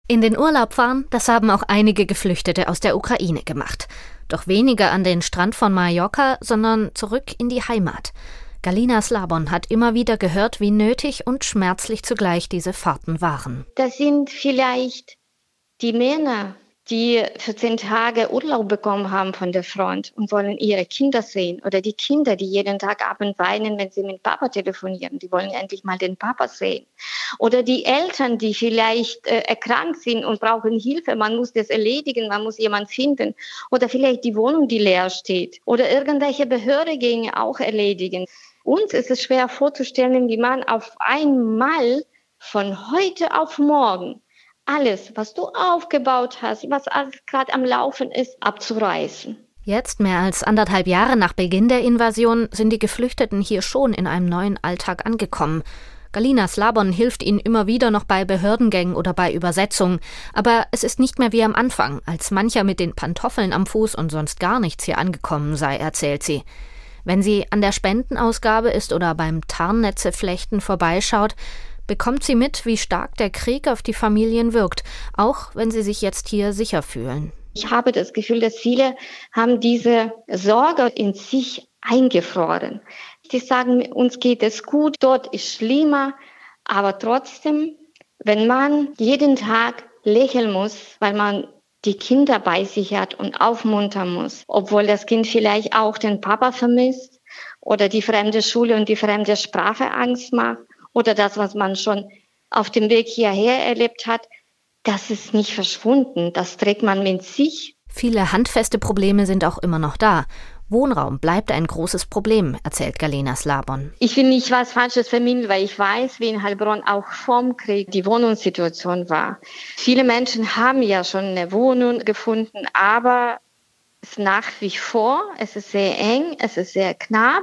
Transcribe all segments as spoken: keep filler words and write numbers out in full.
In den Urlaub fahren, das haben auch einige Geflüchtete aus der Ukraine gemacht. Doch weniger an den Strand von Mallorca, sondern zurück in die Heimat. Galina Slabon hat immer wieder gehört, wie nötig und schmerzlich zugleich diese Fahrten waren. Das sind vielleicht die Männer, die vierzehn Tage Urlaub bekommen haben von der Front und wollen ihre Kinder sehen. Oder die Kinder, die jeden Tag abends weinen, wenn sie mit Papa telefonieren. Die wollen endlich mal den Papa sehen. Oder die Eltern, die vielleicht äh, erkrankt sind und brauchen Hilfe. Man muss das erledigen, man muss jemanden finden. Oder vielleicht die Wohnung, die leer steht. Oder irgendwelche Behördegänge auch erledigen. Uns ist es schwer vorzustellen, wie man auf einmal von heute auf morgen alles, was du aufgebaut hast, was alles gerade am Laufen ist, abzureißen. Jetzt, mehr als anderthalb Jahre nach Beginn der Invasion, sind die Geflüchteten hier schon in einem neuen Alltag angekommen. Galina Slabon hilft ihnen immer wieder noch bei Behördengängen oder bei Übersetzungen. Aber es ist nicht mehr wie am Anfang, als mancher mit den Pantoffeln am Fuß und sonst gar nichts hier angekommen sei, erzählt sie. Wenn sie an der Spendenausgabe ist oder beim Tarnnetzeflechten vorbeischaut, bekommt sie mit, wie stark der Krieg auf die Familien wirkt, auch wenn sie sich jetzt hier sicher fühlen. Ich habe das Gefühl, dass viele haben diese Sorge in sich eingefroren. Die sagen, uns geht es gut, dort ist schlimmer, aber trotzdem, wenn man jeden Tag lächeln muss, weil man die Kinder bei sich hat und aufmuntern muss, obwohl das Kind vielleicht auch den Papa vermisst oder die fremde Schule und die fremde Sprache Angst macht, oder das, was man schon auf dem Weg hierher erlebt hat, das ist nicht verschwunden. Das trägt man mit sich. Viele handfeste Probleme sind auch immer noch da. Wohnraum bleibt ein großes Problem, erzählt Galina Slabon. Ich will nicht was Falsches vermitteln, weil ich weiß, wie in Heilbronn auch vorm Krieg die Wohnungssituation war. Viele Menschen haben ja schon eine Wohnung gefunden, aber es ist nach wie vor, es ist sehr eng, es ist sehr knapp.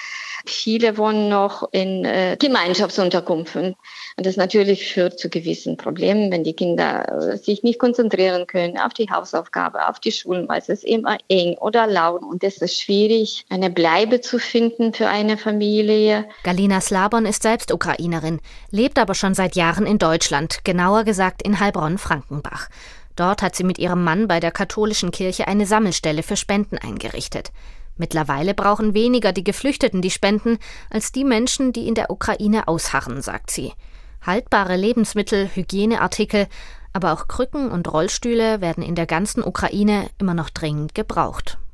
Viele wohnen noch in äh, Gemeinschaftsunterkünften. Und das natürlich führt zu gewissen Problemen, wenn die Kinder äh, sich nicht konzentrieren können auf die Hausaufgabe, auf die Schulen, weil es ist immer eng oder laut. Und es ist schwierig, eine Bleibe zu finden für eine Familie. Galina Slabon ist selbst Ukrainerin, lebt aber schon seit Jahren in Deutschland, genauer gesagt in Heilbronn-Frankenbach. Dort hat sie mit ihrem Mann bei der katholischen Kirche eine Sammelstelle für Spenden eingerichtet. Mittlerweile brauchen weniger die Geflüchteten die Spenden als die Menschen, die in der Ukraine ausharren, sagt sie. Haltbare Lebensmittel, Hygieneartikel, aber auch Krücken und Rollstühle werden in der ganzen Ukraine immer noch dringend gebraucht.